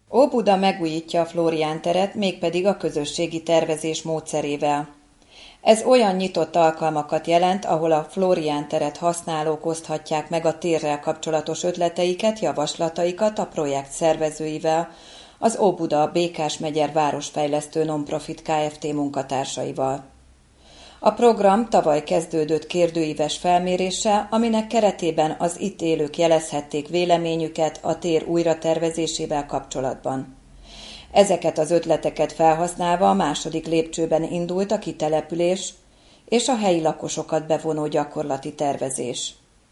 Óbuda megújítja a Flórián teret, mégpedig a közösségi tervezés módszerével. Ez olyan nyitott alkalmakat jelent, ahol a Flórián teret használók oszthatják meg a térrel kapcsolatos ötleteiket, javaslataikat a projekt szervezőivel, az Óbuda Békás-Megyer Városfejlesztő Nonprofit Kft. Munkatársaival. A program tavaly kezdődött kérdőíves felméréssel, aminek keretében az itt élők jelezhették véleményüket a tér újratervezésével kapcsolatban. Ezeket az ötleteket felhasználva a második lépcsőben indult a kitelepülés és a helyi lakosokat bevonó gyakorlati tervezés.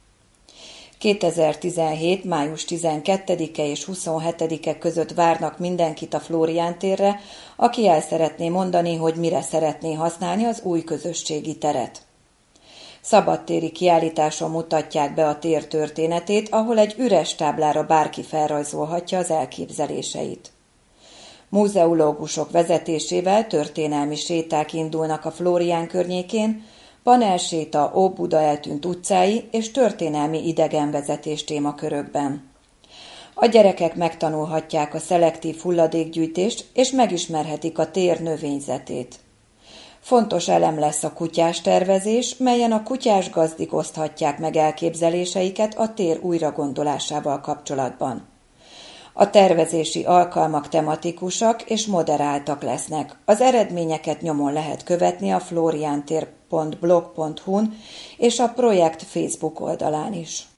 2017. május 12-e és 27-e között várnak mindenkit a Flórián térre, aki el szeretné mondani, hogy mire szeretné használni az új közösségi teret. Szabadtéri kiállításon mutatják be a tér történetét, ahol egy üres táblára bárki felrajzolhatja az elképzeléseit. Múzeológusok vezetésével történelmi séták indulnak a Flórián környékén, panelséta Óbuda eltűnt utcái és történelmi idegenvezetés témakörökben. A gyerekek megtanulhatják a szelektív hulladékgyűjtést és megismerhetik a tér növényzetét. Fontos elem lesz a kutyás tervezés, melyen a kutyás gazdik oszthatják meg elképzeléseiket a tér újragondolásával kapcsolatban. A tervezési alkalmak tematikusak és moderáltak lesznek. Az eredményeket nyomon lehet követni a floriantér.blog.hu-n és a projekt Facebook oldalán is.